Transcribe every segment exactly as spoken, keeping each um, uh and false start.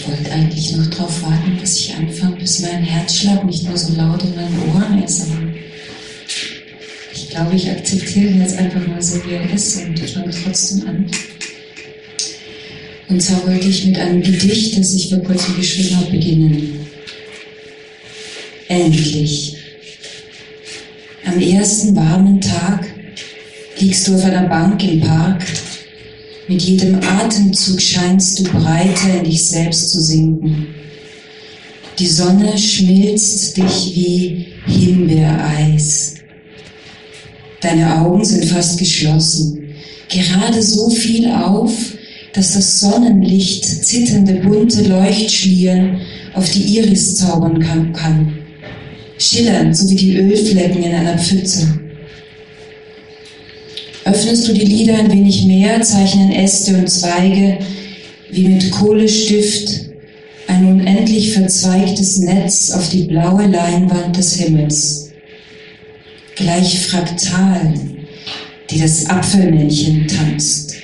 Ich wollte eigentlich noch darauf warten, bis ich anfange, bis mein Herzschlag nicht mehr so laut in meinen Ohren ist. Aber ich glaube, ich akzeptiere ihn jetzt einfach mal so, wie er ist und fange trotzdem an. Und zwar wollte ich mit einem Gedicht, das ich vor kurzem geschrieben habe, beginnen. Endlich. Am ersten warmen Tag liegst du auf einer Bank im Park. Mit jedem Atemzug scheinst du breiter in dich selbst zu sinken. Die Sonne schmilzt dich wie Himbeereis. Deine Augen sind fast geschlossen. Gerade so viel auf, dass das Sonnenlicht zitternde bunte Leuchtschlieren auf die Iris zaubern kann. Schillernd, so wie die Ölflecken in einer Pfütze. Öffnest du die Lider ein wenig mehr, zeichnen Äste und Zweige wie mit Kohlestift ein unendlich verzweigtes Netz auf die blaue Leinwand des Himmels. Gleich Fraktalen, die das Apfelmännchen tanzt.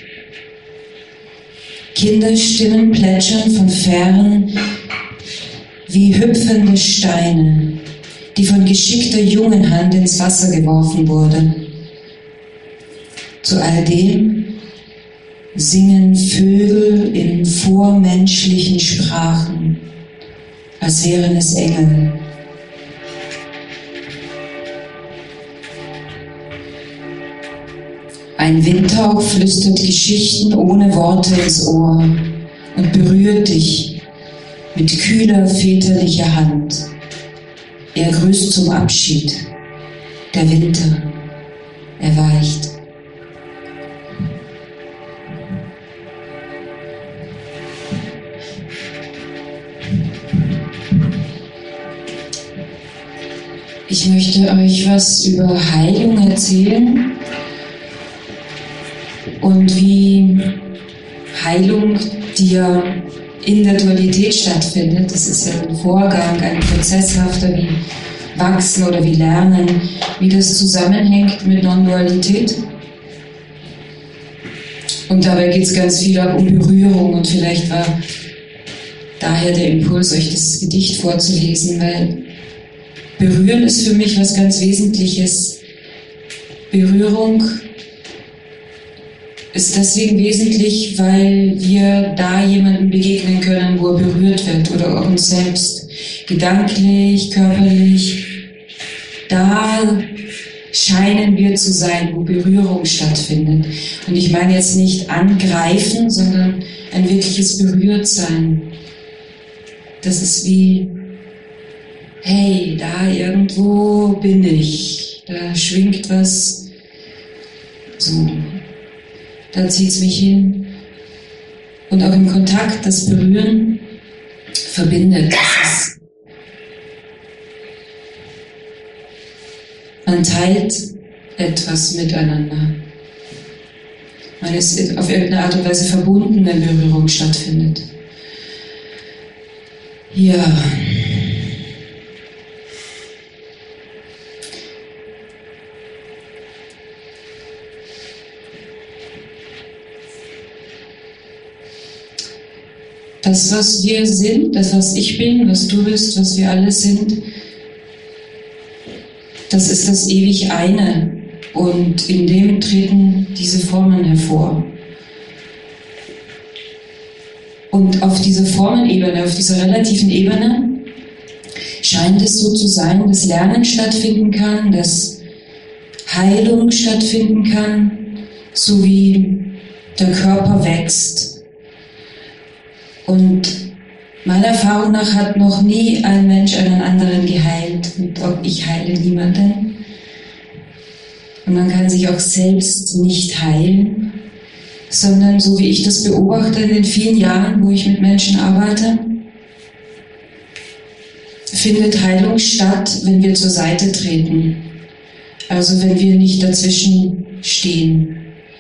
Kinderstimmen plätschern von fern wie hüpfende Steine, die von geschickter Jungenhand ins Wasser geworfen wurde. Zu all dem singen Vögel in vormenschlichen Sprachen, als wären es Engel. Ein Windhauch flüstert Geschichten ohne Worte ins Ohr und berührt dich mit kühler väterlicher Hand. Er grüßt zum Abschied. Der Winter erweicht. Ich möchte euch was über Heilung erzählen und wie Heilung, die ja in der Dualität stattfindet, das ist ja ein Vorgang, ein prozesshafter wie Wachsen oder wie Lernen, wie das zusammenhängt mit Non-Dualität. Und dabei geht es ganz viel auch um Berührung und vielleicht war daher der Impuls, euch das Gedicht vorzulesen, weil Berühren ist für mich was ganz Wesentliches. Berührung ist deswegen wesentlich, weil wir da jemandem begegnen können, wo er berührt wird oder auch uns selbst. Gedanklich, körperlich. Da scheinen wir zu sein, wo Berührung stattfindet. Und ich meine jetzt nicht angreifen, sondern ein wirkliches Berührtsein. Das ist wie, hey, da irgendwo bin ich, da schwingt was, so, da zieht's mich hin. Und auch im Kontakt, das Berühren verbindet. Das ist, man teilt etwas miteinander. Man ist auf irgendeine Art und Weise verbunden, wenn Berührung stattfindet. Ja. Das, was wir sind, das, was ich bin, was du bist, was wir alle sind, das ist das ewig eine. Und in dem treten diese Formen hervor. Und auf dieser Formenebene, auf dieser relativen Ebene, scheint es so zu sein, dass Lernen stattfinden kann, dass Heilung stattfinden kann, so wie der Körper wächst. Und meiner Erfahrung nach hat noch nie ein Mensch einen anderen geheilt. Und auch ich heile niemanden. Und man kann sich auch selbst nicht heilen, sondern so wie ich das beobachte in den vielen Jahren, wo ich mit Menschen arbeite, findet Heilung statt, wenn wir zur Seite treten. Also wenn wir nicht dazwischen stehen.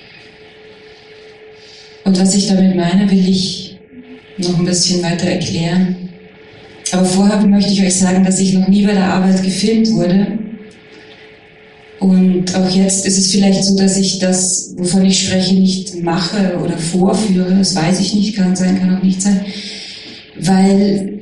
Und was ich damit meine, will ich noch ein bisschen weiter erklären. Aber vorher möchte ich euch sagen, dass ich noch nie bei der Arbeit gefilmt wurde. Und auch jetzt ist es vielleicht so, dass ich das, wovon ich spreche, nicht mache oder vorführe. Das weiß ich nicht, kann sein, kann auch nicht sein. weil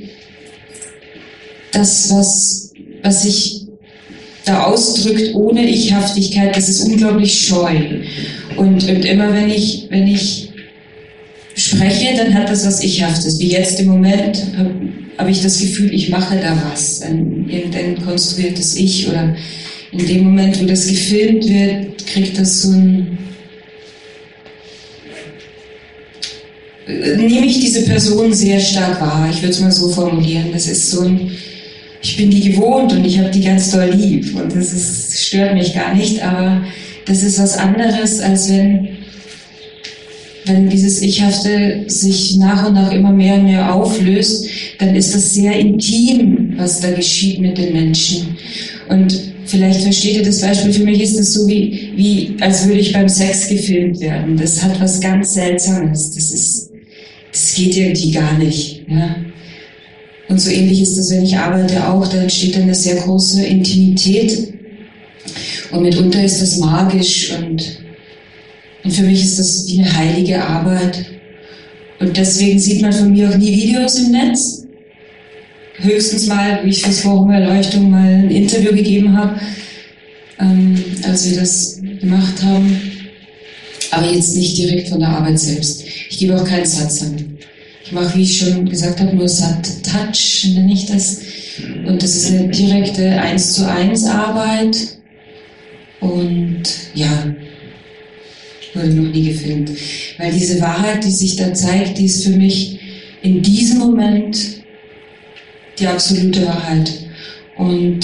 das, was, was sich da ausdrückt ohne Ich-Haftigkeit, das ist unglaublich scheu. Und, und immer wenn ich, wenn ich spreche, dann hat das was Ich-Haftes. Wie jetzt im Moment habe hab ich das Gefühl, ich mache da was, ein, irgendein konstruiertes Ich, oder in dem Moment, wo das gefilmt wird, kriegt das so ein... Nehme ich diese Person sehr stark wahr, ich würde es mal so formulieren. Das ist so ein... Ich bin die gewohnt und ich habe die ganz doll lieb und das ist, stört mich gar nicht, aber das ist was anderes, als wenn, wenn dieses Ich-Hafte sich nach und nach immer mehr und mehr auflöst, dann ist das sehr intim, was da geschieht mit den Menschen. Und vielleicht versteht ihr das Beispiel, für mich ist das so wie, wie als würde ich beim Sex gefilmt werden. Das hat was ganz Seltsames, das ist, das geht irgendwie gar nicht, ja. Und so ähnlich ist das, wenn ich arbeite auch, da entsteht dann eine sehr große Intimität. Und mitunter ist das magisch und, und für mich ist das wie eine heilige Arbeit. Und deswegen sieht man von mir auch nie Videos im Netz. Höchstens mal, wie ich fürs Forum Erleuchtung mal ein Interview gegeben habe, ähm, als wir das gemacht haben. Aber jetzt nicht direkt von der Arbeit selbst. Ich gebe auch keinen Satz an. Ich mache, wie ich schon gesagt habe, nur Sat-Touch, nenne ich das. Und das ist eine direkte eins zu eins Arbeit. Und ja, wurde noch nie gefilmt. Weil diese Wahrheit, die sich da zeigt, die ist für mich in diesem Moment die absolute Wahrheit. Und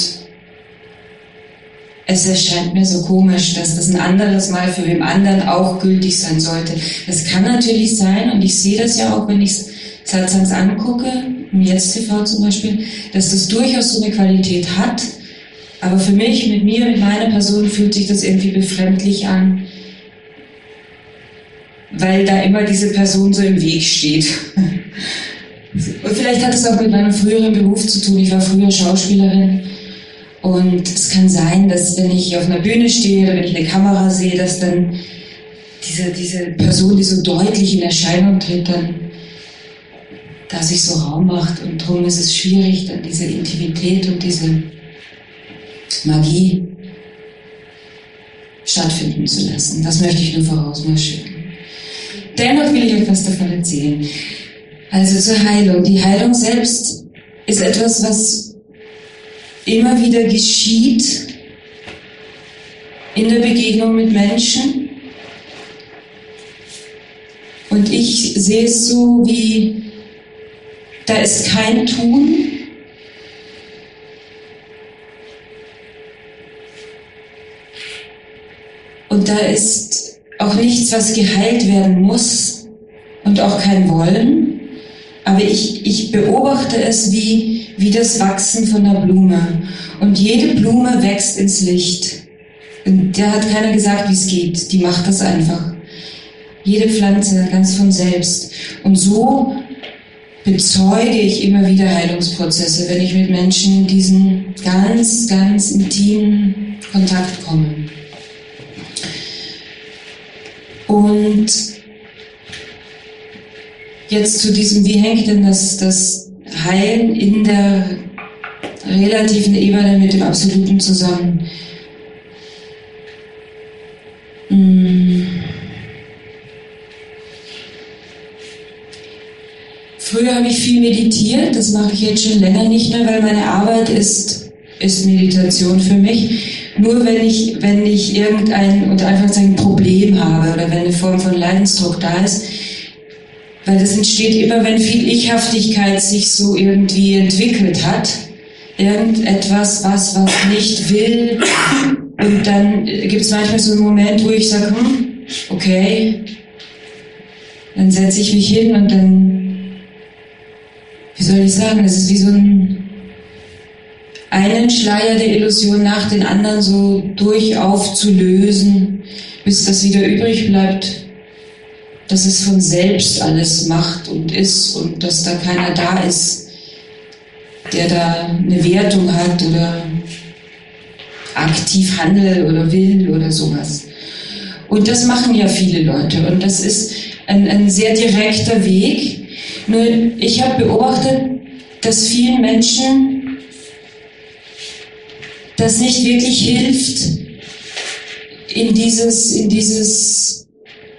es erscheint mir so komisch, dass das ein anderes Mal für den anderen auch gültig sein sollte. Das kann natürlich sein, und ich sehe das ja auch, wenn ich es Satsangs angucke, im Jetzt T V zum Beispiel, dass das durchaus so eine Qualität hat. Aber für mich, mit mir, mit meiner Person fühlt sich das irgendwie befremdlich an, weil da immer diese Person so im Weg steht. Und vielleicht hat es auch mit meinem früheren Beruf zu tun. Ich war früher Schauspielerin. Und es kann sein, dass wenn ich auf einer Bühne stehe oder wenn ich eine Kamera sehe, dass dann diese, diese Person, die so deutlich in Erscheinung tritt, dann da sich so Raum macht. Und darum ist es schwierig, dann diese Intimität und diese Magie stattfinden zu lassen. Das möchte ich nur vorausmarschieren. Dennoch will ich euch was davon erzählen. Also zur Heilung. Die Heilung selbst ist etwas, was immer wieder geschieht in der Begegnung mit Menschen. Und ich sehe es so wie, da ist kein Tun, und da ist auch nichts, was geheilt werden muss, und auch kein Wollen. Aber ich, ich beobachte es wie, wie das Wachsen von einer Blume. Und jede Blume wächst ins Licht. Und da hat keiner gesagt, wie es geht. Die macht das einfach. Jede Pflanze ganz von selbst. Und so bezeuge ich immer wieder Heilungsprozesse, wenn ich mit Menschen in diesen ganz, ganz intimen Kontakt komme. Und jetzt zu diesem, wie hängt denn das, das Heilen in der relativen Ebene mit dem Absoluten zusammen? Hm. Früher habe ich viel meditiert, das mache ich jetzt schon länger nicht mehr, weil meine Arbeit ist, ist Meditation für mich. Nur wenn ich, wenn ich irgendein, unter Anführungszeichen, Problem habe oder wenn eine Form von Leidensdruck da ist, weil das entsteht immer, wenn viel Ich-Haftigkeit sich so irgendwie entwickelt hat. Irgendetwas, was, was nicht will. Und dann gibt es manchmal so einen Moment, wo ich sage, hm, okay. Dann setze ich mich hin und dann, wie soll ich sagen, das ist wie so ein, einen Schleier der Illusion nach den anderen so durch aufzulösen, bis das wieder übrig bleibt, dass es von selbst alles macht und ist und dass da keiner da ist, der da eine Wertung hat oder aktiv handelt oder will oder sowas. Und das machen ja viele Leute und das ist ein, ein sehr direkter Weg, Nur ich habe beobachtet, dass vielen Menschen das nicht wirklich hilft, in dieses, in dieses,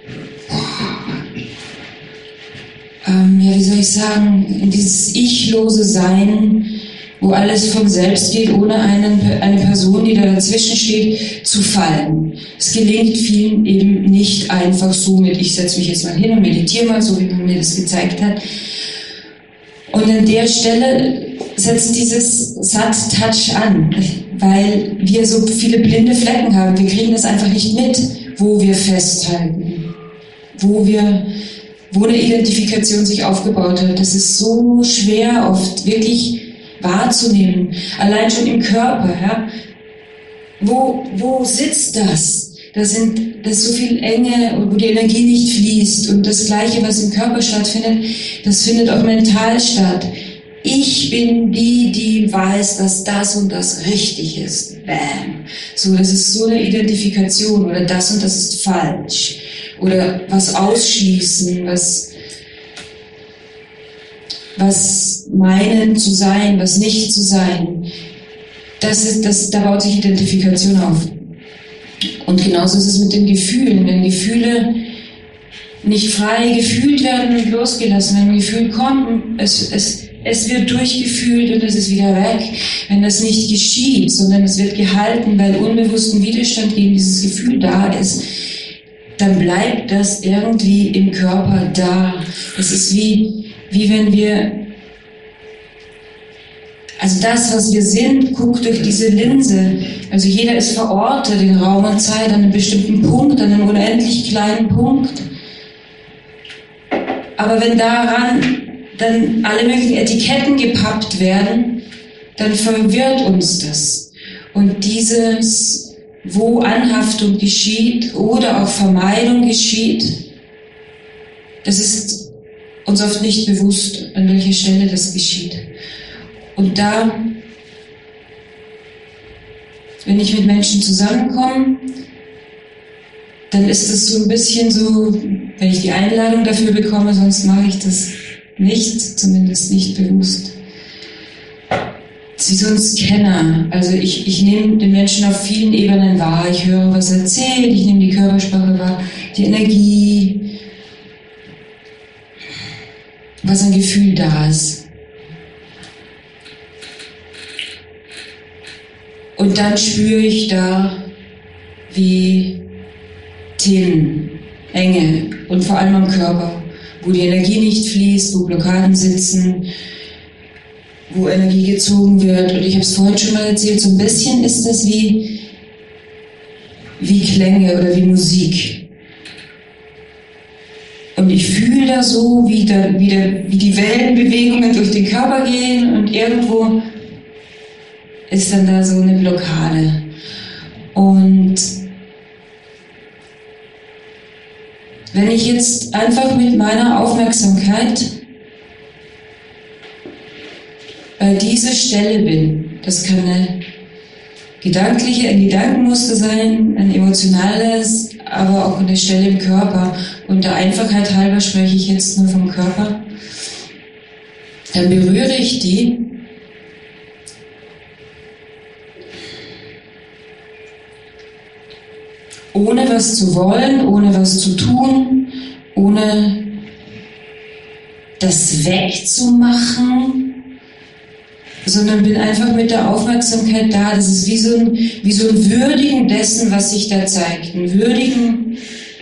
ähm, ja, wie soll ich sagen, in dieses ichlose Sein, wo alles von selbst geht, ohne einen, eine Person, die da dazwischen steht, zu fallen. Es gelingt vielen eben nicht einfach so mit, ich setze mich jetzt mal hin und meditiere mal, so wie man mir das gezeigt hat. Und an der Stelle setzt dieses Sat-Touch an, weil wir so viele blinde Flecken haben. Wir kriegen das einfach nicht mit, wo wir festhalten, wo wir, wo eine Identifikation sich aufgebaut hat. Das ist so schwer oft wirklich wahrzunehmen, allein schon im Körper. Ja? Wo, wo sitzt das? Das, sind, das ist so viel Enge, wo die Energie nicht fließt. Und das Gleiche, was im Körper stattfindet, das findet auch mental statt. Ich bin die, die weiß, dass das und das richtig ist. Bam. So, das ist so eine Identifikation. Oder das und das ist falsch. Oder was ausschließen, was, was meinen zu sein, was nicht zu sein. Das ist, das, da baut sich Identifikation auf. Und genauso ist es mit den Gefühlen. Wenn Gefühle nicht frei gefühlt werden und losgelassen, wenn ein Gefühl kommt, es, es, es wird durchgefühlt und es ist wieder weg. Wenn das nicht geschieht, sondern es wird gehalten, weil unbewussten Widerstand gegen dieses Gefühl da ist, dann bleibt das irgendwie im Körper da. Es ist wie, wie wenn wir, also das, was wir sind, guckt durch diese Linse. Also jeder ist verortet in Raum und Zeit an einem bestimmten Punkt, an einem unendlich kleinen Punkt. Aber wenn daran dann alle möglichen Etiketten gepappt werden, dann verwirrt uns das. Und dieses, wo Anhaftung geschieht oder auch Vermeidung geschieht, das ist uns oft nicht bewusst, an welcher Stelle das geschieht. Und da, wenn ich mit Menschen zusammenkomme, dann ist es so ein bisschen so, wenn ich die Einladung dafür bekomme, sonst mache ich das nicht, zumindest nicht bewusst. Es ist wie so ein Scanner. Also ich, ich nehme den Menschen auf vielen Ebenen wahr. Ich höre, was er erzählt, ich nehme die Körpersprache wahr, die Energie, was ein Gefühl da ist. Und dann spüre ich da, wie Themen, Enge und vor allem am Körper, wo die Energie nicht fließt, wo Blockaden sitzen, wo Energie gezogen wird. Und ich habe es vorhin schon mal erzählt, so ein bisschen ist das wie, wie Klänge oder wie Musik. Und ich fühle da so, wie, da, wie, da, wie die Wellenbewegungen durch den Körper gehen und irgendwo ist dann da so eine Blockade. Und wenn ich jetzt einfach mit meiner Aufmerksamkeit bei dieser Stelle bin, das kann eine gedankliche, ein Gedankenmuster sein, ein emotionales, aber auch eine Stelle im Körper. Und der Einfachheit halber spreche ich jetzt nur vom Körper. Dann berühre ich die ohne was zu wollen, ohne was zu tun, ohne das wegzumachen, sondern bin einfach mit der Aufmerksamkeit da. Das ist wie so ein, wie so ein Würdigen dessen, was sich da zeigt. Ein Würdigen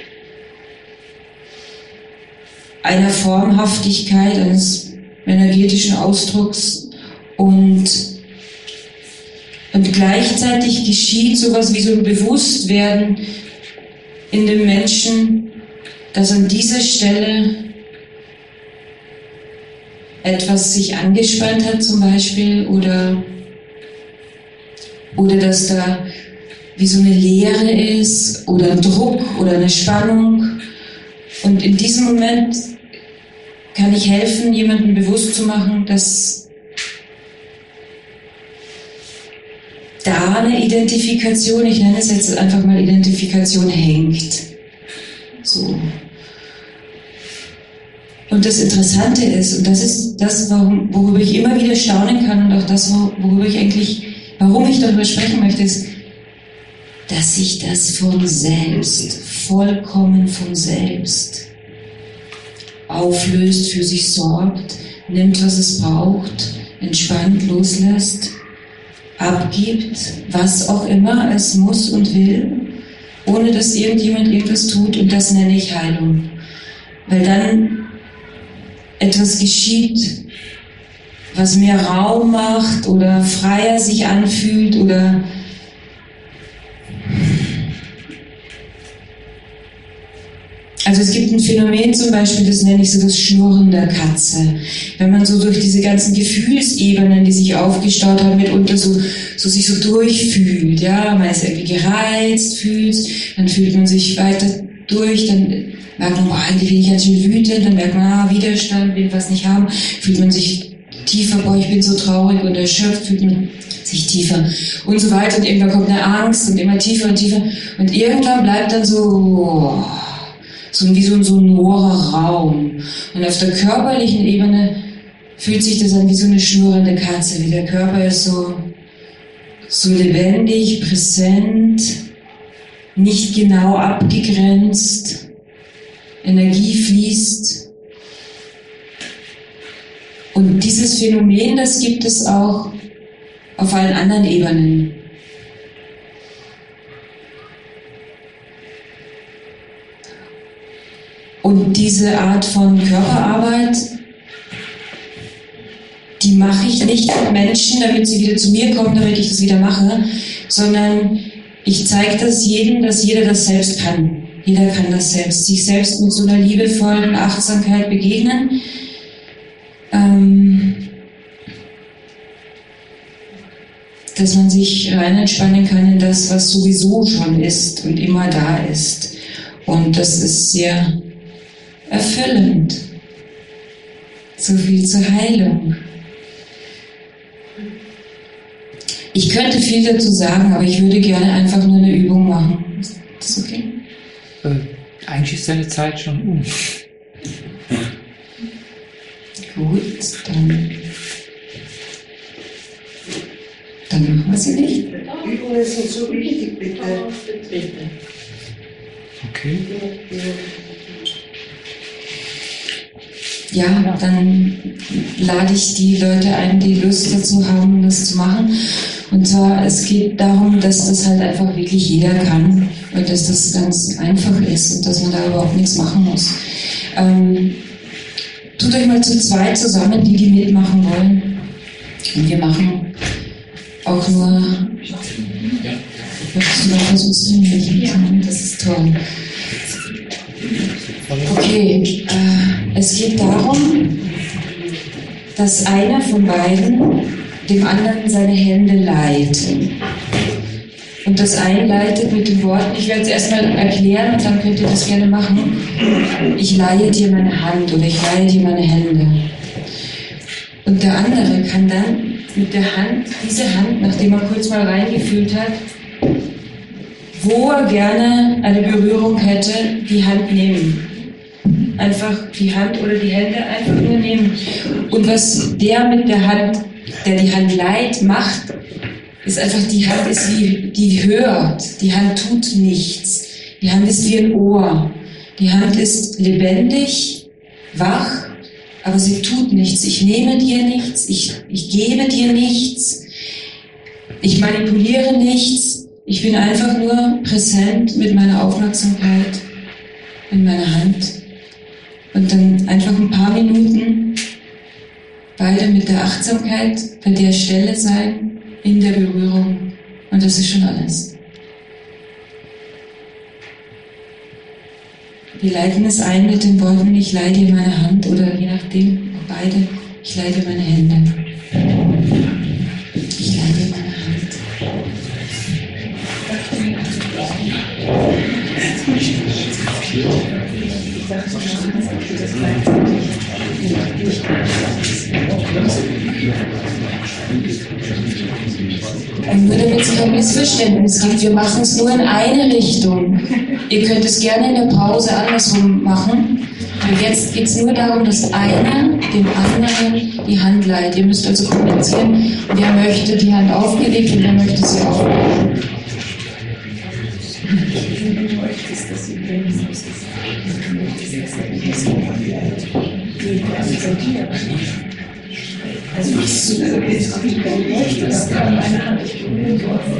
einer Formhaftigkeit, eines energetischen Ausdrucks und Und gleichzeitig geschieht sowas wie so ein Bewusstwerden in dem Menschen, dass an dieser Stelle etwas sich angespannt hat zum Beispiel oder, oder dass da wie so eine Leere ist oder ein Druck oder eine Spannung. Und in diesem Moment kann ich helfen, jemandem bewusst zu machen, dass da eine Identifikation, ich nenne es jetzt einfach mal Identifikation, hängt. So. Und das Interessante ist, und das ist das, warum, worüber ich immer wieder staunen kann und auch das, worüber ich eigentlich, warum ich darüber sprechen möchte, ist, dass sich das von selbst, vollkommen von selbst auflöst, für sich sorgt, nimmt, was es braucht, entspannt loslässt, abgibt, was auch immer es muss und will, ohne dass irgendjemand irgendwas tut, und das nenne ich Heilung. Weil dann etwas geschieht, was mehr Raum macht oder freier sich anfühlt oder also es gibt ein Phänomen zum Beispiel, das nenne ich so das Schnurren der Katze. Wenn man so durch diese ganzen Gefühlsebenen, die sich aufgestaut haben, mitunter so, so sich so durchfühlt, ja, man ist irgendwie gereizt, fühlt, dann fühlt man sich weiter durch, dann merkt man, boah, eigentlich bin ich ganz schön wütend, dann merkt man, ah, Widerstand, will was nicht haben, fühlt man sich tiefer, boah, ich bin so traurig und erschöpft, fühlt man sich tiefer und so weiter, und irgendwann kommt eine Angst und immer tiefer und tiefer, und irgendwann bleibt dann so, oh, so wie so ein sonorer Raum. Und auf der körperlichen Ebene fühlt sich das an wie so eine schnurrende Katze, wie der Körper ist so, so lebendig, präsent, nicht genau abgegrenzt, Energie fließt. Und dieses Phänomen, das gibt es auch auf allen anderen Ebenen. Und diese Art von Körperarbeit, die mache ich nicht mit Menschen, damit sie wieder zu mir kommen, damit ich das wieder mache, sondern ich zeige das jedem, dass jeder das selbst kann. Jeder kann das selbst, sich selbst mit so einer liebevollen Achtsamkeit begegnen. Ähm, dass man sich rein entspannen kann in das, was sowieso schon ist und immer da ist. Und das ist sehr erfüllend. So viel zur Heilung. Ich könnte viel dazu sagen, aber ich würde gerne einfach nur eine Übung machen. Ist das okay? Äh, eigentlich ist deine Zeit schon um. Gut, dann, dann machen wir sie nicht. Übungen sind so wichtig, bitte. Okay. Ja, dann lade ich die Leute ein, die Lust dazu haben, das zu machen. Und zwar, es geht darum, dass das halt einfach wirklich jeder kann und dass das ganz einfach ist und dass man da überhaupt nichts machen muss. Ähm, tut euch mal zu zweit zusammen, die, die mitmachen wollen. Und wir machen auch nur... Möchtest du noch was inszenieren? Ja. Das ist toll. Okay, äh, es geht darum, dass einer von beiden dem anderen seine Hände leiht. Und das einleitet mit den Worten, ich werde es erstmal erklären und dann könnt ihr das gerne machen. Ich leihe dir meine Hand oder ich leihe dir meine Hände. Und der andere kann dann mit der Hand, diese Hand, nachdem er kurz mal reingefühlt hat, wo er gerne eine Berührung hätte, die Hand nehmen. Einfach die Hand oder die Hände einfach nur nehmen. Und was der mit der Hand, der die Hand leiht, macht, ist einfach, die Hand ist wie, die hört. Die Hand tut nichts. Die Hand ist wie ein Ohr. Die Hand ist lebendig, wach, aber sie tut nichts. Ich nehme dir nichts, ich, ich gebe dir nichts, ich manipuliere nichts. Ich bin einfach nur präsent mit meiner Aufmerksamkeit in meiner Hand. Und dann einfach ein paar Minuten beide mit der Achtsamkeit bei der Stelle sein, in der Berührung. Und das ist schon alles. Wir leiten es ein mit den Worten, ich leihe dir meine Hand, oder je nachdem, beide, ich leihe dir meine Hände. Ich leihe dir meine Hand. Und nur damit es kein Missverständnis gibt, wir machen es nur in eine Richtung. Ihr könnt es gerne in der Pause andersrum machen, Und jetzt geht es nur darum, dass einer dem anderen die Hand leiht. Ihr müsst also kommunizieren, wer möchte die Hand aufgelegt und wer möchte sie auflegen. Also ich jetzt dein Recht, das kann eine Hand nicht berühren.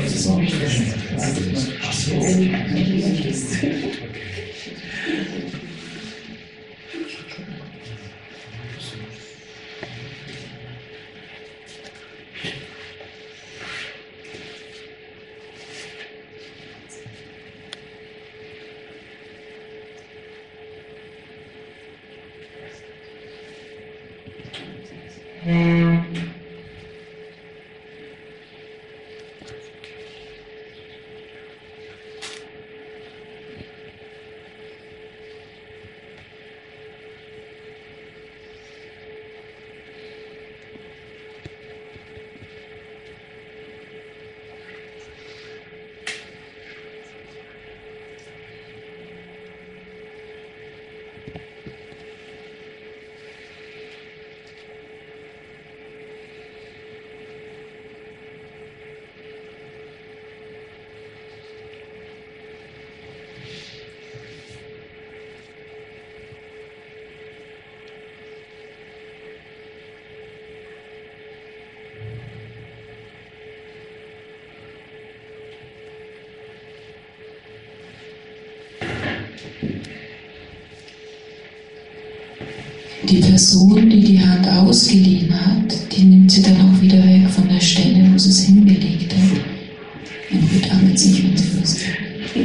Die Person, die die Hand ausgeliehen hat, die nimmt sie dann auch wieder weg von der Stelle, wo sie es hingelegt hat. Und bedankt sich, wenn sie Lust hat.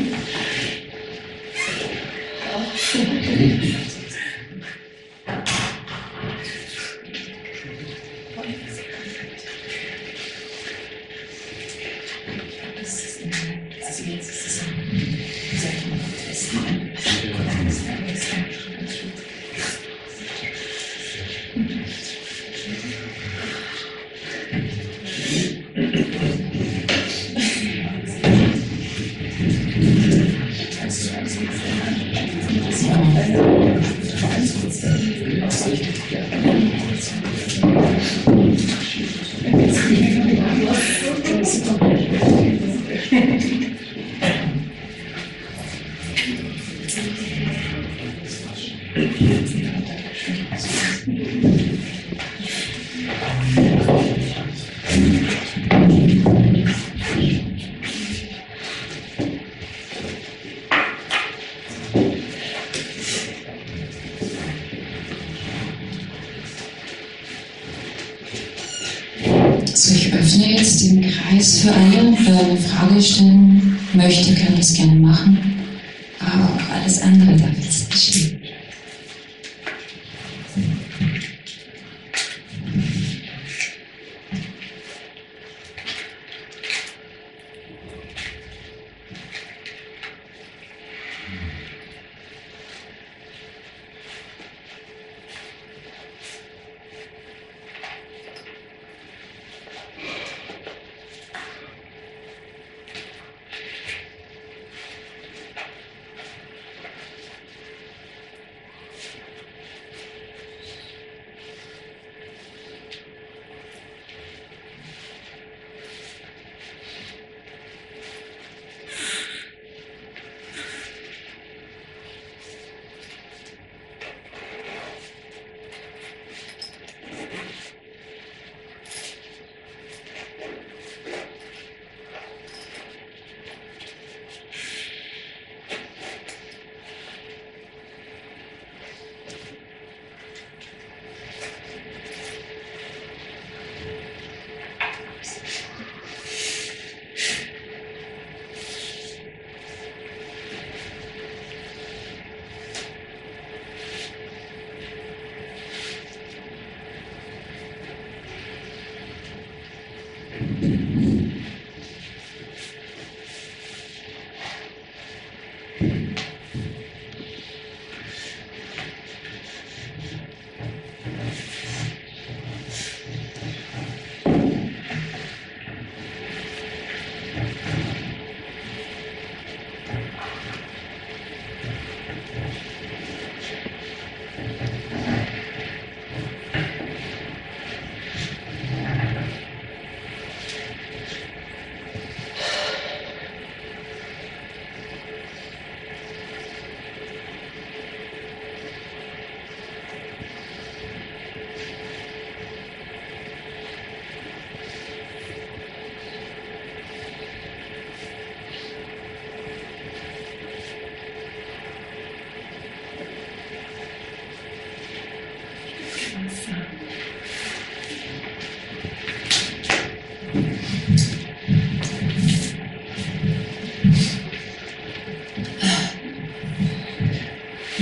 So, ich öffne jetzt den Kreis für alle. Wer eine Frage stellen möchte, kann das gerne machen. Aber auch alles andere darf jetzt geschehen.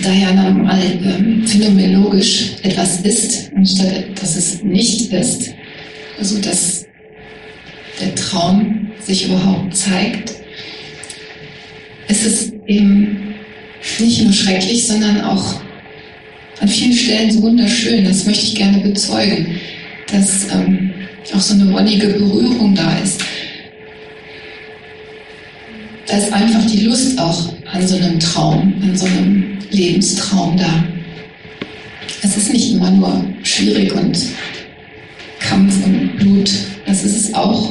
da ja normal ähm, phänomenologisch etwas ist, anstatt dass es nicht ist, also dass der Traum sich überhaupt zeigt, ist es eben nicht nur schrecklich, sondern auch an vielen Stellen so wunderschön. Das möchte ich gerne bezeugen, dass ähm, auch so eine wonnige Berührung da ist. Da ist einfach die Lust auch an so einem Traum, an so einem Lebenstraum da. Es ist nicht immer nur schwierig und Kampf und Blut, das ist es auch.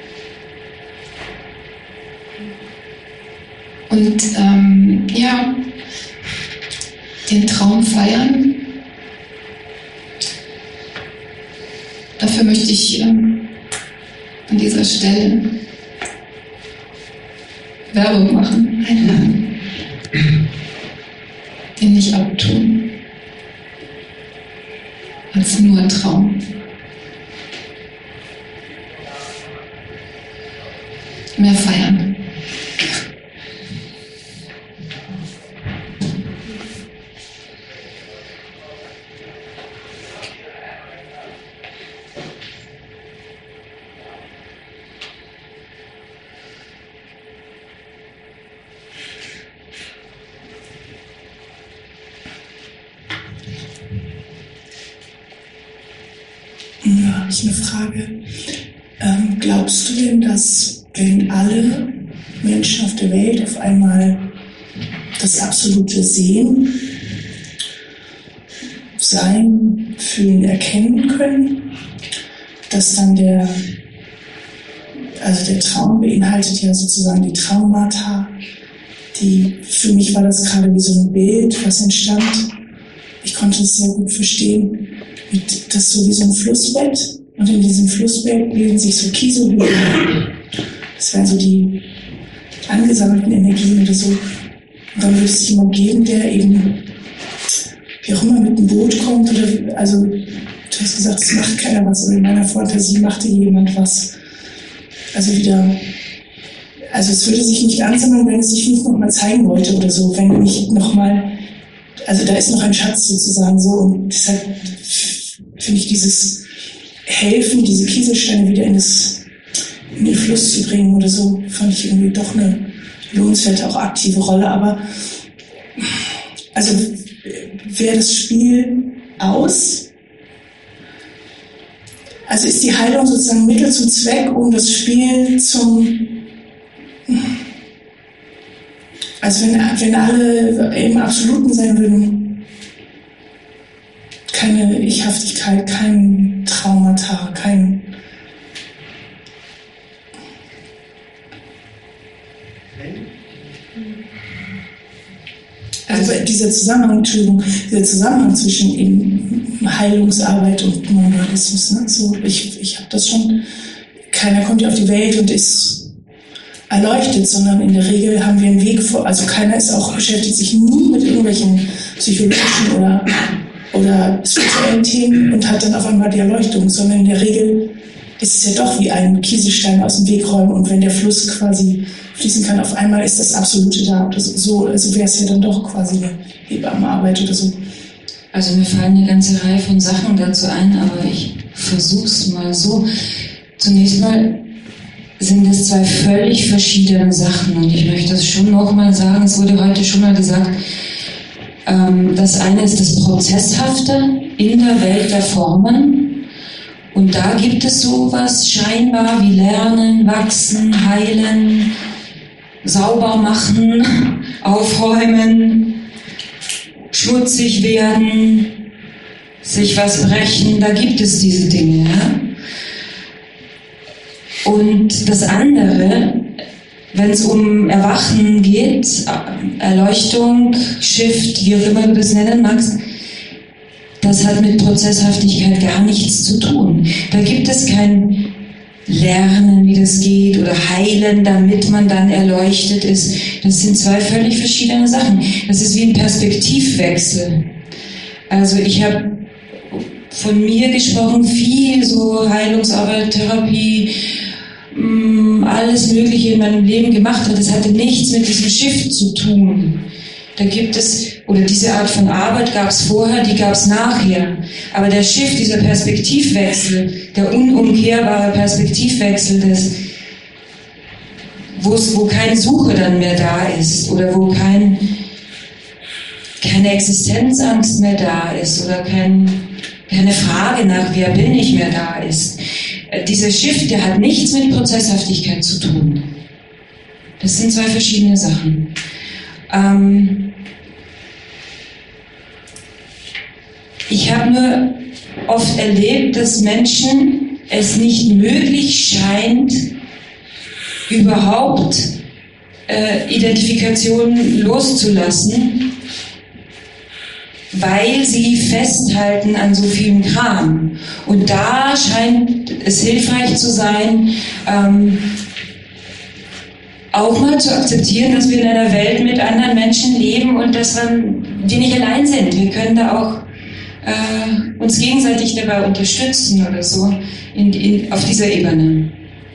Und ähm, ja, den Traum feiern, dafür möchte ich ähm, an dieser Stelle Werbung machen, einladen, den nicht abtun, als nur ein Traum. Mehr feiern. Da habe ich eine Frage. Ähm, glaubst du denn, dass wenn alle Menschen auf der Welt auf einmal das absolute Sehen, Sein, Fühlen, Erkennen können, dass dann der, also der Traum beinhaltet ja sozusagen die Traumata, die, für mich war das gerade wie so ein Bild, was entstand. Ich konnte es sehr gut verstehen. Das ist so wie so ein Flussbett und in diesem Flussbett bilden sich so Kieselhügel. Das wären so die angesammelten Energien oder so. Und dann würde es sich jemand geben, der eben, wie auch immer, mit einem Boot kommt oder, also, du hast gesagt, es macht keiner was, aber in meiner Fantasie machte jemand was. Also wieder, also es würde sich nicht ansammeln, wenn es sich nicht nochmal zeigen wollte oder so, wenn nicht nochmal, also da ist noch ein Schatz sozusagen so und deshalb finde ich dieses Helfen, diese Kieselsteine wieder in, das, in den Fluss zu bringen oder so, fand ich irgendwie doch eine lohnenswerte, auch aktive Rolle. Aber also wäre das Spiel aus? Also ist die Heilung sozusagen Mittel zum Zweck, um das Spiel zum... Also wenn, wenn alle im Absoluten sein würden, keine Ichhaftigkeit, kein Traumata, kein... Also dieser Zusammenhang, Entschuldigung, dieser Zusammenhang zwischen eben Heilungsarbeit und Monadismus, ne? So, ich, ich habe das schon, keiner kommt ja auf die Welt und ist erleuchtet, sondern in der Regel haben wir einen Weg vor, also keiner ist auch, beschäftigt sich nie mit irgendwelchen psychologischen oder, oder spirituellen Themen und hat dann auf einmal die Erleuchtung, sondern in der Regel ist es ja doch wie ein Kieselstein aus dem Weg räumen und wenn der Fluss quasi fließen kann, auf einmal ist das Absolute da. Oder so, also wäre es ja dann doch quasi eine Hebammenarbeit oder so. Also mir fallen eine ganze Reihe von Sachen dazu ein, aber ich versuch's mal so. Zunächst mal sind es zwei völlig verschiedene Sachen und ich möchte das schon nochmal sagen, es wurde heute schon mal gesagt, ähm, das eine ist das Prozesshafte in der Welt der Formen. Und da gibt es sowas scheinbar wie Lernen, Wachsen, Heilen, sauber machen, aufräumen, schmutzig werden, sich was brechen, da gibt es diese Dinge. Ja? Und das andere, wenn es um Erwachen geht, Erleuchtung, Shift, wie auch immer du das nennen magst, das hat mit Prozesshaftigkeit gar nichts zu tun. Da gibt es kein Lernen, wie das geht, oder Heilen, damit man dann erleuchtet ist. Das sind zwei völlig verschiedene Sachen. Das ist wie ein Perspektivwechsel. Also ich habe von mir gesprochen, viel so Heilungsarbeit, Therapie, alles Mögliche in meinem Leben gemacht hat. Das hatte nichts mit diesem Shift zu tun. Da gibt es, oder diese Art von Arbeit gab es vorher, die gab es nachher. Aber der Shift, dieser Perspektivwechsel, der unumkehrbare Perspektivwechsel, des, wo keine Suche dann mehr da ist oder wo kein, keine Existenzangst mehr da ist oder kein, keine Frage nach, wer bin ich mehr da ist. Dieser Shift, der hat nichts mit Prozesshaftigkeit zu tun. Das sind zwei verschiedene Sachen. Ähm ich habe nur oft erlebt, dass Menschen es nicht möglich scheint, überhaupt äh, Identifikation loszulassen, weil sie festhalten an so vielem Kram. Und da scheint es hilfreich zu sein, ähm, auch mal zu akzeptieren, dass wir in einer Welt mit anderen Menschen leben und dass wir nicht allein sind. Wir können da auch äh, uns gegenseitig dabei unterstützen oder so in, in, auf dieser Ebene.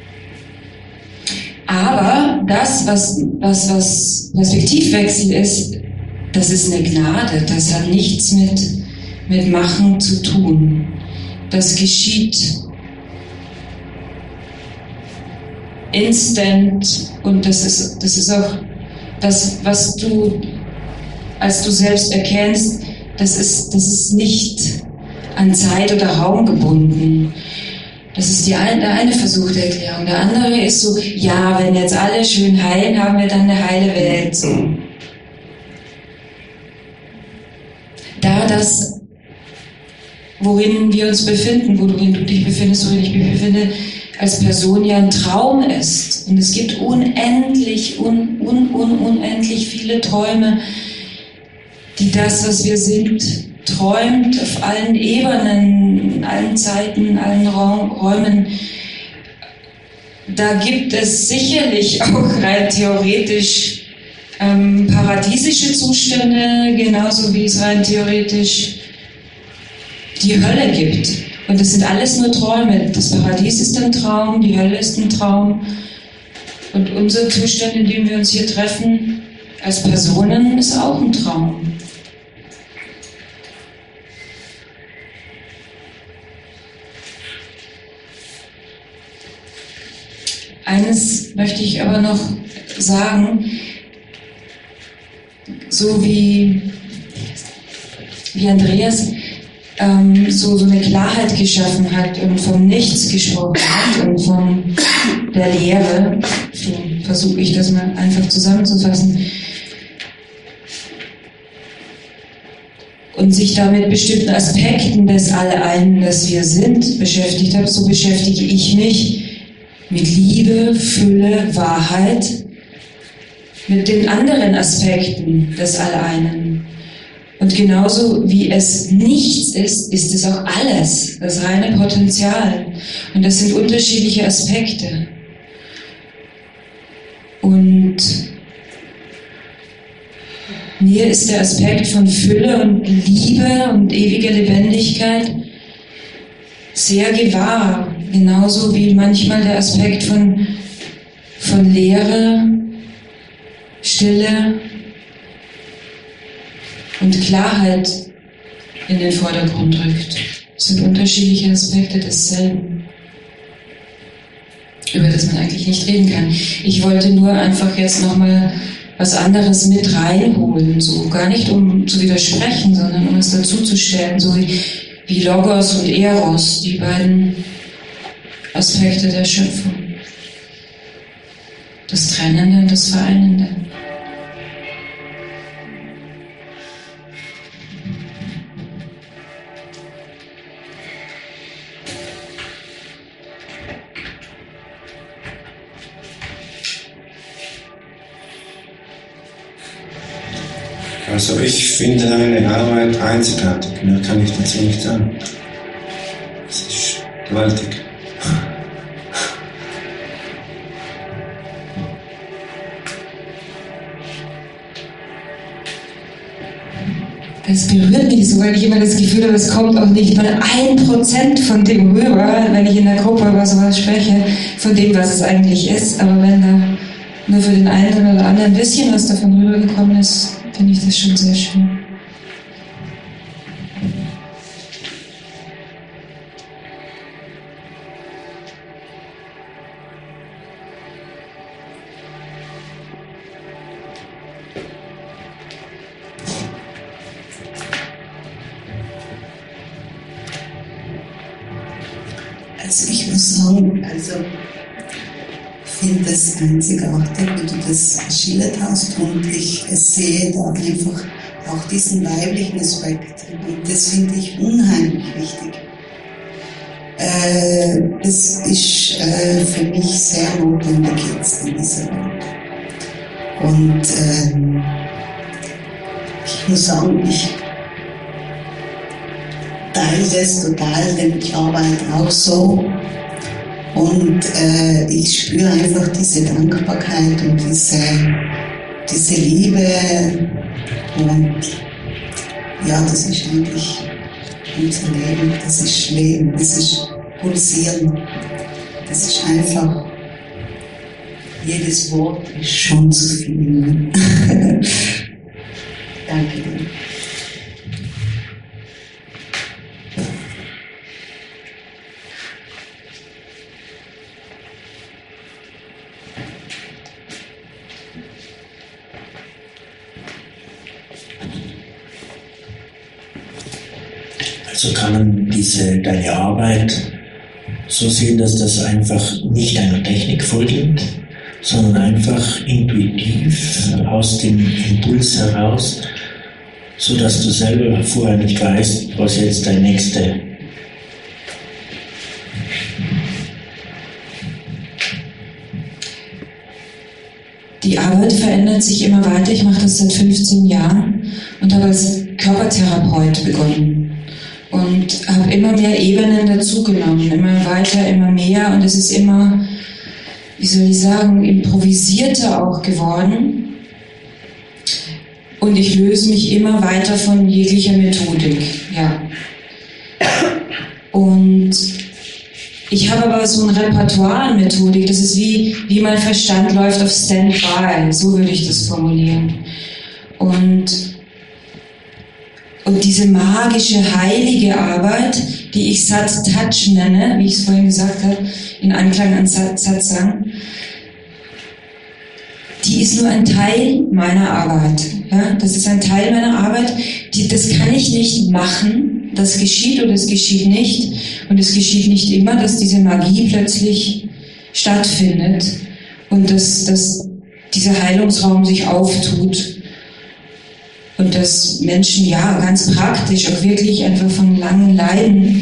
Aber das, was, was, was Perspektivwechsel ist, das ist eine Gnade. Das hat nichts mit, mit Machen zu tun. Das geschieht instant und das ist, das ist auch das, was du, als du selbst erkennst, das ist, das ist nicht an Zeit oder Raum gebunden. Das ist die ein, der eine Versuch der Erklärung. Der andere ist so, ja, wenn jetzt alle schön heilen, haben wir dann eine heile Welt. So. Da das, worin wir uns befinden, worin du dich befindest, worin ich mich befinde, als Person ja ein Traum ist. Und es gibt unendlich, un, un, un, unendlich viele Träume, die das, was wir sind, träumt auf allen Ebenen, in allen Zeiten, in allen Raum, Räumen. Da gibt es sicherlich auch rein theoretisch ähm, paradiesische Zustände, genauso wie es rein theoretisch die Hölle gibt. Und das sind alles nur Träume. Das Paradies ist ein Traum, die Hölle ist ein Traum. Und unser Zustand, in dem wir uns hier treffen, als Personen, ist auch ein Traum. Eines möchte ich aber noch sagen, so wie, wie Andreas ähm, so, so eine Klarheit geschaffen hat und vom Nichts gesprochen hat und von der Lehre, so versuche ich das mal einfach zusammenzufassen, und sich damit bestimmten Aspekten des Alleinen, das wir sind, beschäftigt habe, so beschäftige ich mich mit Liebe, Fülle, Wahrheit, mit den anderen Aspekten des Alleinen. Und genauso wie es nichts ist, ist es auch alles, das reine Potenzial. Und das sind unterschiedliche Aspekte. Und mir ist der Aspekt von Fülle und Liebe und ewiger Lebendigkeit sehr gewahr. Genauso wie manchmal der Aspekt von, von Leere, Stille und Klarheit in den Vordergrund rückt. Das sind unterschiedliche Aspekte desselben, über das man eigentlich nicht reden kann. Ich wollte nur einfach jetzt nochmal was anderes mit reinholen, so gar nicht um zu widersprechen, sondern um es dazuzustellen, so wie, wie Logos und Eros, die beiden Aspekte der Schöpfung. Das Trennende und das Vereinende. Also ich finde deine Arbeit einzigartig, mehr kann ich dazu nicht sagen. Es ist gewaltig. Das berührt mich so, weil ich immer das Gefühl habe, es kommt auch nicht mal ein Prozent von dem rüber, wenn ich in der Gruppe über sowas spreche, von dem, was es eigentlich ist. Aber wenn da nur für den einen oder anderen ein bisschen was davon rübergekommen ist, finde ich das schon sehr schön. sagen, also ich finde das einzigartig, wie du das geschildert hast, und ich sehe da einfach auch diesen weiblichen Aspekt. Und das finde ich unheimlich wichtig. Äh, das ist äh, für mich sehr notwendig jetzt in dieser Welt. Und ähm, ich muss sagen, ich teile das total, denn ich arbeite auch so. Und äh, ich spüre einfach diese Dankbarkeit und diese, diese Liebe. Und ja, das ist eigentlich unser Leben. Das ist Leben, das ist Pulsieren. Das ist einfach, jedes Wort ist schon zu viel. Danke dir. Also kann man diese, deine Arbeit so sehen, dass das einfach nicht einer Technik folgt, sondern einfach intuitiv aus dem Impuls heraus, so dass du selber vorher nicht weißt, was jetzt dein nächste Die Arbeit verändert sich immer weiter. Ich mache das seit fünfzehn Jahren und habe als Körpertherapeut begonnen und habe immer mehr Ebenen dazugenommen, immer weiter, immer mehr, und es ist immer, wie soll ich sagen, improvisierter auch geworden, und ich löse mich immer weiter von jeglicher Methodik, ja. Und ich habe aber so ein Repertoire an Methodik, das ist wie, wie mein Verstand läuft auf Standby, so würde ich das formulieren. Und Und diese magische, heilige Arbeit, die ich Sat Touch nenne, wie ich es vorhin gesagt habe, in Anklang an Sat Satsang, die ist nur ein Teil meiner Arbeit. Ja? Das ist ein Teil meiner Arbeit, die, das kann ich nicht machen. Das geschieht oder es geschieht nicht. Und es geschieht nicht immer, dass diese Magie plötzlich stattfindet und dass, dass dieser Heilungsraum sich auftut. Und dass Menschen, ja, ganz praktisch, auch wirklich einfach von langen Leiden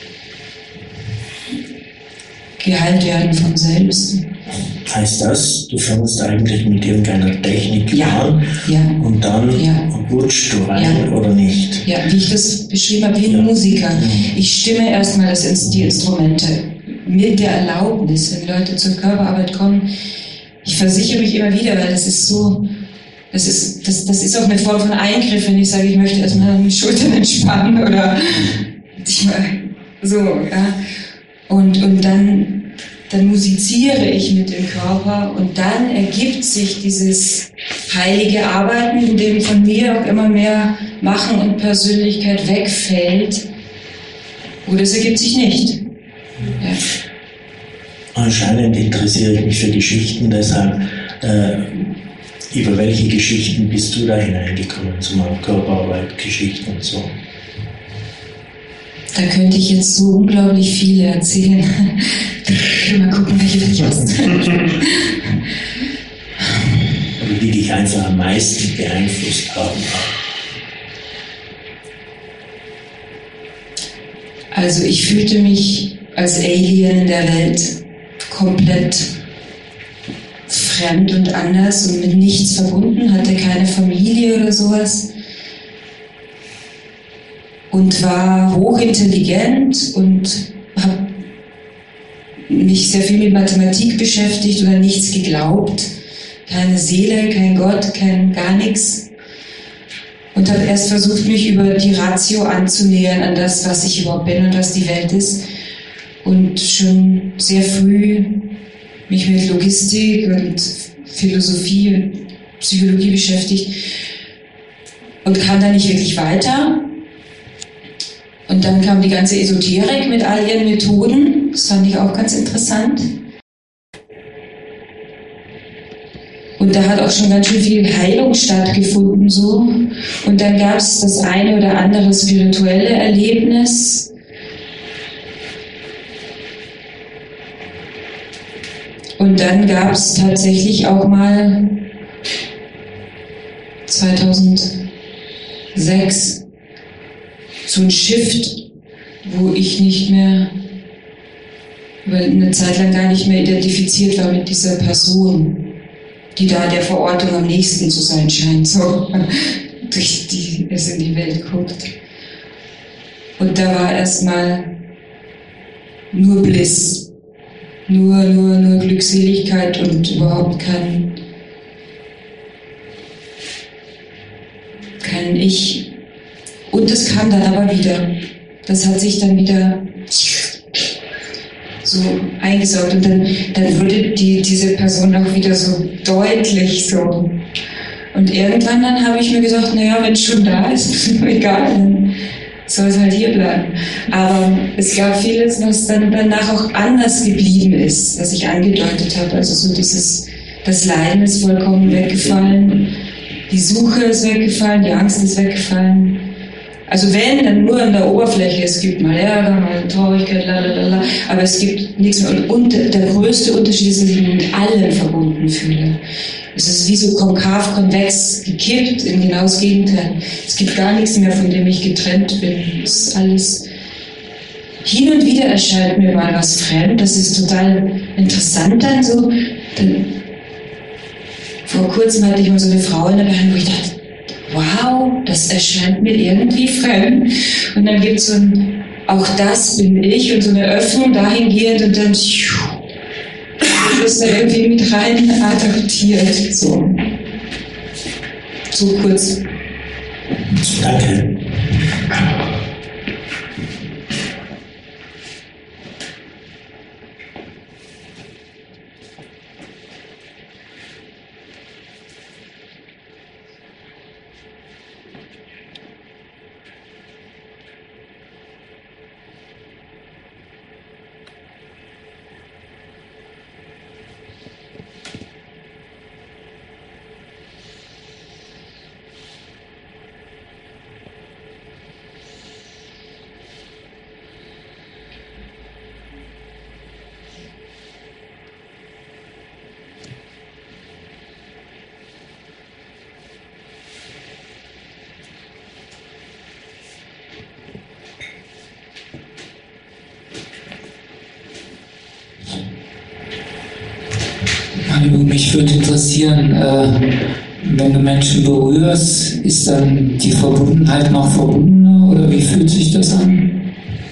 geheilt werden von selbst. Heißt das, du fängst eigentlich mit irgendeiner Technik ja, an ja, und dann ja, rutschst du rein, ja, oder nicht? Ja, wie ich das beschrieben habe, wie ein ja. Musiker. Ich stimme erstmal das, die Instrumente mit der Erlaubnis, wenn Leute zur Körperarbeit kommen. Ich versichere mich immer wieder, weil das ist so... Das ist, das, das ist auch eine Form von Eingriff, wenn ich sage, ich möchte erstmal die Schultern entspannen oder ich mal, so, ja. Und, und dann, dann musiziere ich mit dem Körper und dann ergibt sich dieses heilige Arbeiten, in dem von mir auch immer mehr Machen und Persönlichkeit wegfällt. Oder es ergibt sich nicht. Ja. Anscheinend interessiere ich mich für Geschichten, deshalb äh, über welche Geschichten bist du da hineingekommen, zum Körperarbeit, Geschichten und so? Da könnte ich jetzt so unglaublich viele erzählen. Mal gucken, welche du hast. Oder die dich einfach am meisten beeinflusst haben. Also ich fühlte mich als Alien in der Welt komplett fremd und anders und mit nichts verbunden, hatte keine Familie oder sowas und war hochintelligent und habe mich sehr viel mit Mathematik beschäftigt oder nichts geglaubt, keine Seele, kein Gott, kein gar nichts, und habe erst versucht, mich über die Ratio anzunähern an das, was ich überhaupt bin und was die Welt ist, und schon sehr früh mich mit Logistik und Philosophie und Psychologie beschäftigt und kam da nicht wirklich weiter. Und dann kam die ganze Esoterik mit all ihren Methoden. Das fand ich auch ganz interessant. Und da hat auch schon ganz schön viel Heilung stattgefunden, so. Und dann gab es das eine oder andere spirituelle Erlebnis. Und dann gab es tatsächlich auch mal zweitausendsechs so ein Shift, wo ich nicht mehr, weil eine Zeit lang gar nicht mehr identifiziert war mit dieser Person, die da der Verortung am nächsten zu sein scheint, so durch die es in die Welt guckt. Und da war erstmal nur Bliss, nur, nur, nur Glückseligkeit und überhaupt kein, kein Ich. Und es kam dann aber wieder. Das hat sich dann wieder so eingesaugt und dann, dann wurde die, diese Person auch wieder so deutlich so. Und irgendwann dann habe ich mir gesagt, naja, wenn es schon da ist, ist mir egal, dann soll es halt hier bleiben. Aber es gab vieles, was dann danach auch anders geblieben ist, was ich angedeutet habe. Also so dieses, das Leiden ist vollkommen weggefallen, die Suche ist weggefallen, die Angst ist weggefallen. Also wenn, dann nur an der Oberfläche. Es gibt mal Ärger, mal Traurigkeit, lalalala, aber es gibt nichts mehr. Und, und der größte Unterschied ist, dass ich mich mit allem verbunden fühle. Es ist wie so konkav, konvex, gekippt, in genau das Gegenteil. Es gibt gar nichts mehr, von dem ich getrennt bin. Es ist alles... Hin und wieder erscheint mir mal was fremd. Das ist total interessant dann so. Dann, vor kurzem hatte ich mal so eine Frau in der Behandlung, wo ich dachte, wow, das erscheint mir irgendwie fremd. Und dann gibt es so ein, auch das bin ich, und so eine Öffnung dahingehend und dann wird es da irgendwie mit rein adaptiert. So, so kurz. Danke. Mich würde interessieren, äh, wenn du Menschen berührst, ist dann die Verbundenheit noch verbundener oder wie fühlt sich das an?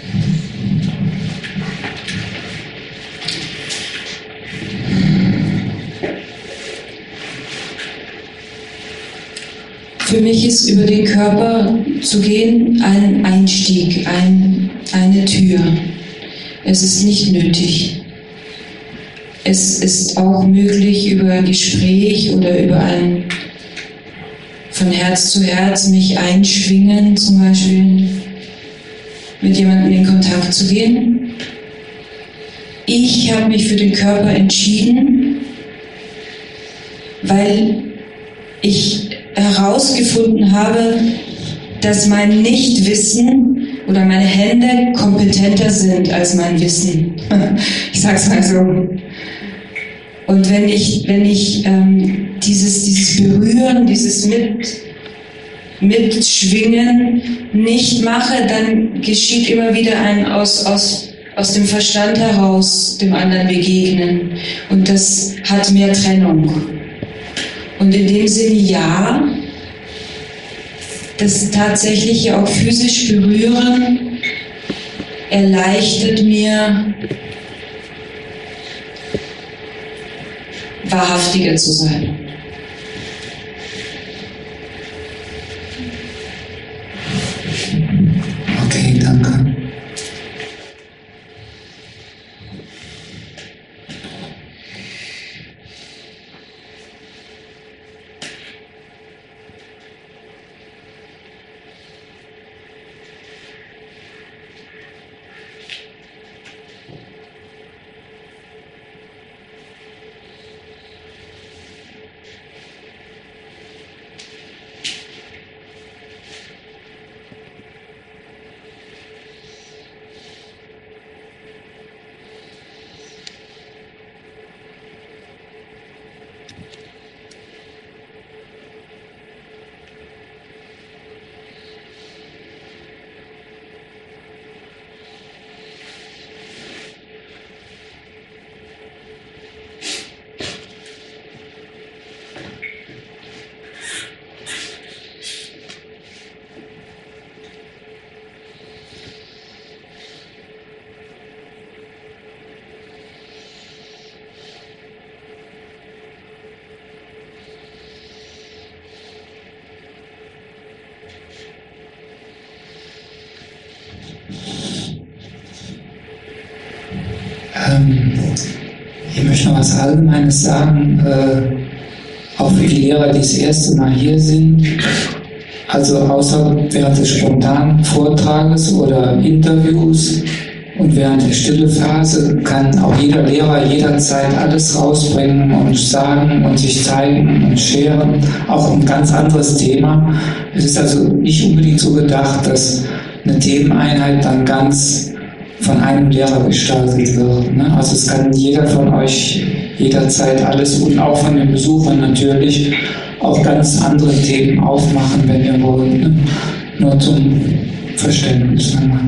Für mich ist über den Körper zu gehen ein Einstieg, ein, eine Tür. Es ist nicht nötig. Es ist auch möglich, über ein Gespräch oder über ein von Herz zu Herz mich einschwingen, zum Beispiel mit jemandem in Kontakt zu gehen. Ich habe mich für den Körper entschieden, weil ich herausgefunden habe, dass mein Nichtwissen oder meine Hände kompetenter sind als mein Wissen. Ich sag's mal so. Und wenn ich, wenn ich ähm, dieses, dieses Berühren, dieses Mit, Mitschwingen nicht mache, dann geschieht immer wieder ein aus, aus, aus dem Verstand heraus dem anderen begegnen. Und das hat mehr Trennung. Und in dem Sinne ja, das tatsächliche auch physisch Berühren erleichtert mir, wahrhaftiger zu sein. Okay, danke. Ich möchte noch was Allgemeines sagen, äh, auch für die Lehrer, die das erste Mal hier sind. Also außer während des spontanen Vortrages oder Interviews und während der Stillephase kann auch jeder Lehrer jederzeit alles rausbringen und sagen und sich zeigen und scheren, auch ein ganz anderes Thema. Es ist also nicht unbedingt so gedacht, dass eine Themeneinheit dann ganz von einem Lehrer gestaltet wird. Ne? Also es kann jeder von euch jederzeit alles und auch von den Besuchern natürlich auch ganz andere Themen aufmachen, wenn ihr wollt. Ne? Nur zum Verständnis nochmal.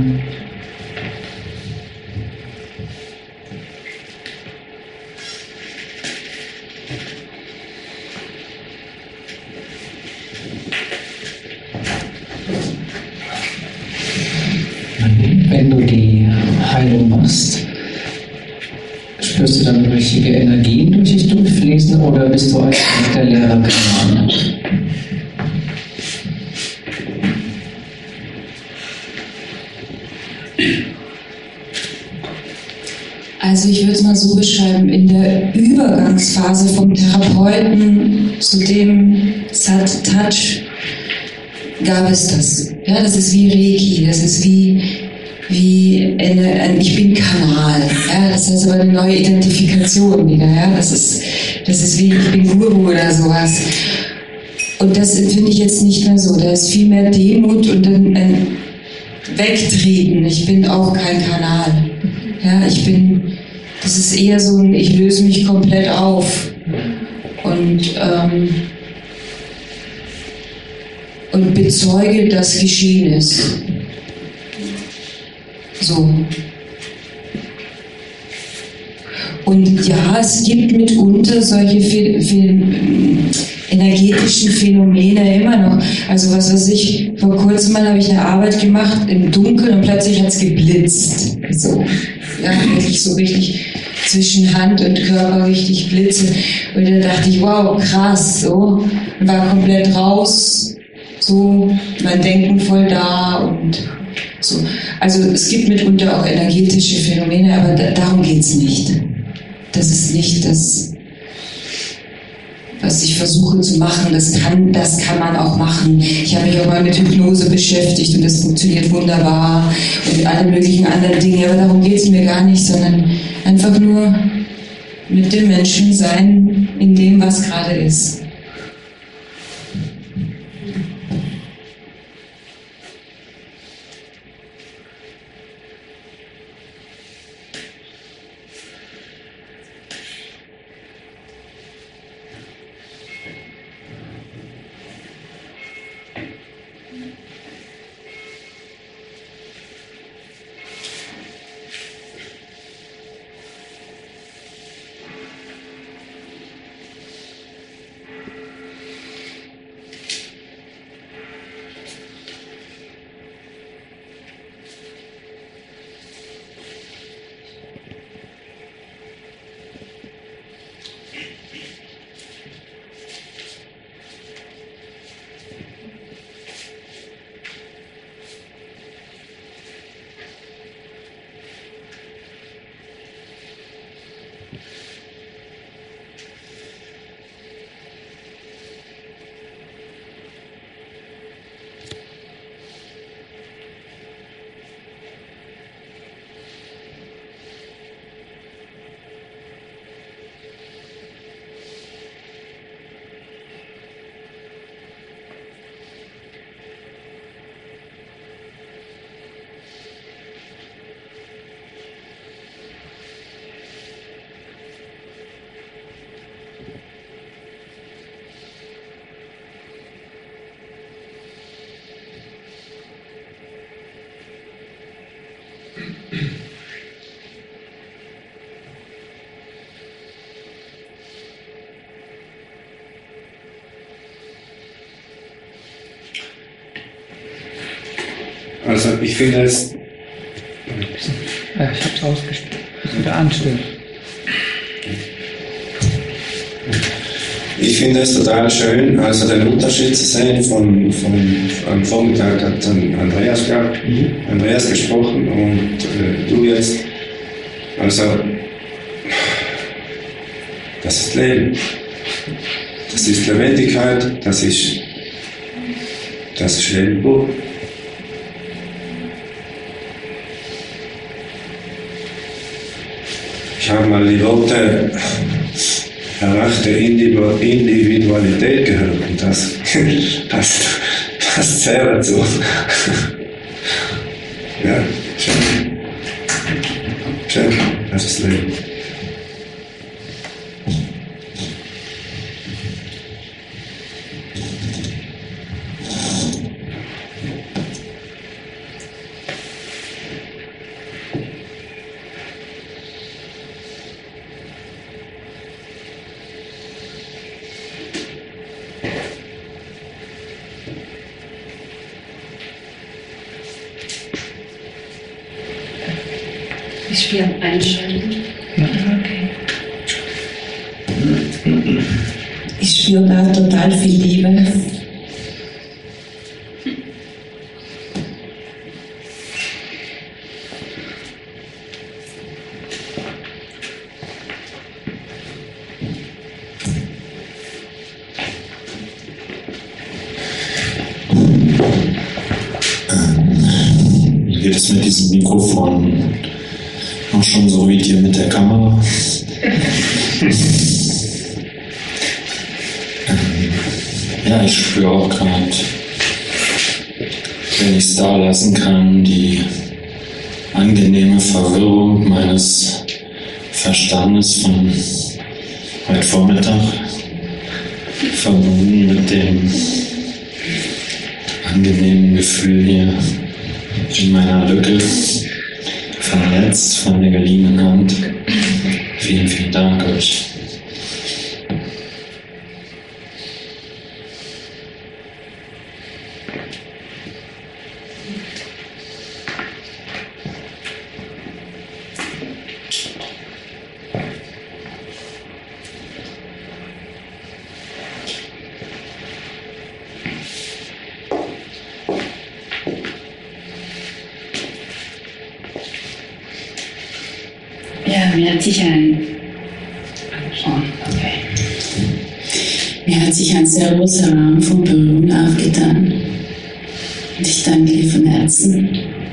Wenn du die Heilung machst, spürst du dann richtige Energien durch dich durchfließen oder bist du als der leere Kanal? Also ich würde es mal so beschreiben, in der Übergangsphase vom Therapeuten zu dem Sat-Touch gab es das. Ja, das ist wie Reiki, das ist wie, wie eine, ein, ich bin Kanal. Ja, das heißt aber eine neue Identifikation wieder. Ja, das ist, das ist wie, ich bin Guru oder sowas. Und das finde ich jetzt nicht mehr so. Da ist viel mehr Demut und ein, ein Wegtreten. Ich bin auch kein Kanal. Ja, ich bin, das ist eher so ein, ich löse mich komplett auf. Und, ähm, und bezeuge, dass geschehen ist. So. Und ja, es gibt mitunter solche Ph- Ph- energetischen Phänomene immer noch. Also was weiß ich, vor kurzem mal habe ich eine Arbeit gemacht im Dunkeln und plötzlich hat es geblitzt. So. Ja, wirklich so richtig zwischen Hand und Körper richtig Blitze. Und dann dachte ich, wow, krass, so. Und war komplett raus. So, mein Denken voll da und so. Also es gibt mitunter auch energetische Phänomene, aber da, darum geht es nicht. Das ist nicht das, was ich versuche zu machen. Das kann, das kann man auch machen. Ich habe mich auch mal mit Hypnose beschäftigt und das funktioniert wunderbar und alle möglichen anderen Dinge, aber darum geht es mir gar nicht, sondern einfach nur mit dem Menschen sein in dem, was gerade ist. Also ich finde es... Ja, ich habe es ausgestellt. Ich wieder anstellen. Ich finde es total schön, also den Unterschied zu sehen. Von, von, am Vormittag hat dann Andreas, glaub, mhm. Andreas gesprochen und äh, du jetzt. Also Das ist Leben. Das ist Lebendigkeit, das ist, das ist Leben pur. Ich habe mal die Worte erwachte Individualität gehört und das passt, passt sehr dazu. Ja, schön. Schön, das ist Leben. Ich spiele einschalten. Ja. Okay. Ich spüre da total viel Liebe. Wie geht es mit diesem Mikrofon? Auch schon so wie dir mit der Kamera. Ja, ich spüre auch gerade, wenn ich es da lassen kann, die angenehme Verwirrung meines Verstandes von heute Vormittag, verbunden mit dem angenehmen Gefühl hier in meiner Lücke. Vernetzt von der geliehenen Hand. Vielen, vielen Dank euch. Ja, mir hat sich ein, oh, okay. Mir hat sich ein sehr großer Raum von Berührung aufgetan. Und ich danke dir von Herzen.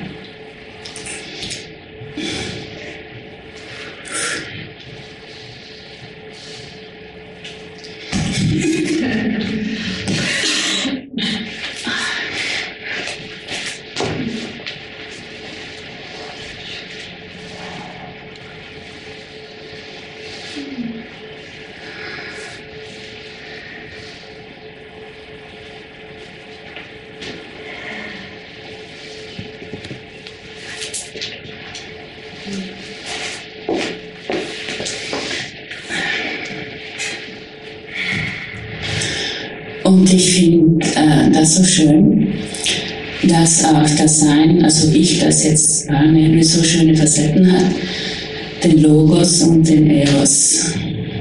Und ich finde äh, das so schön, dass auch das Sein, also ich, das jetzt eine so schöne Facetten hat, den Logos und den Eros.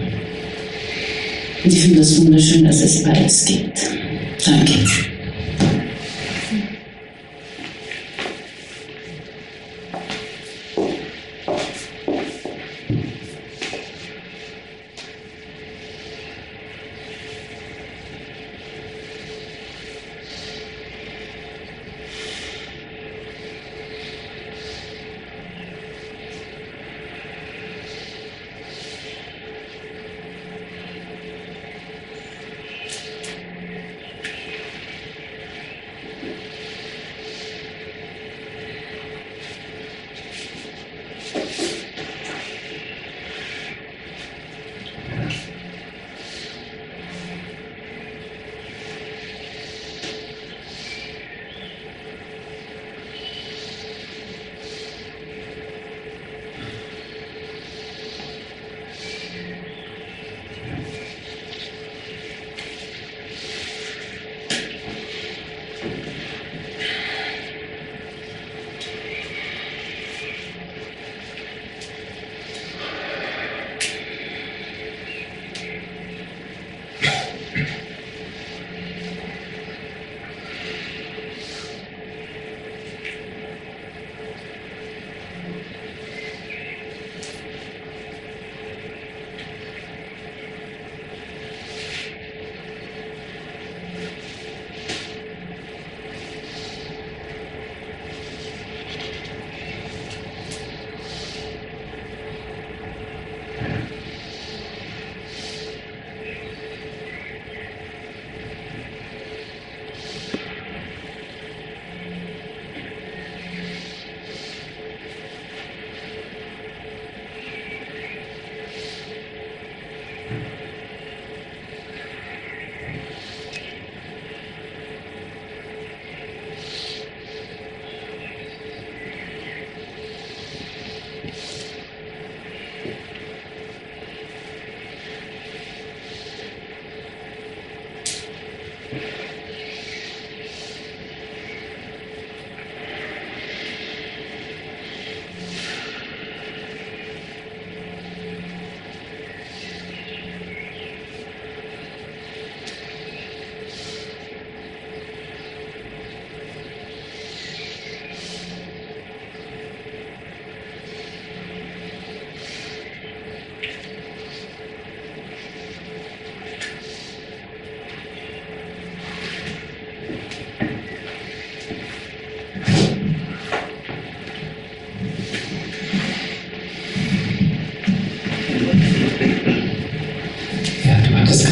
Und ich finde das wunderschön, dass es beides gibt. Danke.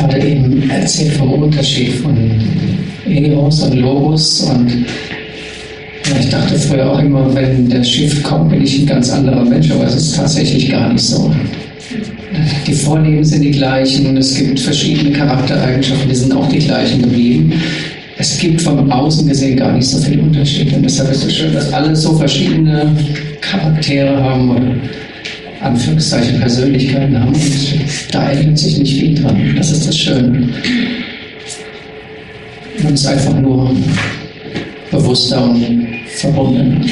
gerade eben erzählt vom Unterschied von Eros und Logos und ja, ich dachte früher auch immer, wenn der Shift kommt, bin ich ein ganz anderer Mensch, aber es ist tatsächlich gar nicht so. Die Vorlieben sind die gleichen, es gibt verschiedene Charaktereigenschaften, die sind auch die gleichen geblieben. Es gibt von außen gesehen gar nicht so viel Unterschied und deshalb ist es schön, dass alle so verschiedene Charaktere haben oder Anführungszeichen Persönlichkeiten haben und da ändert sich nicht viel dran. Das ist das Schöne. Man ist einfach nur bewusster und verbunden.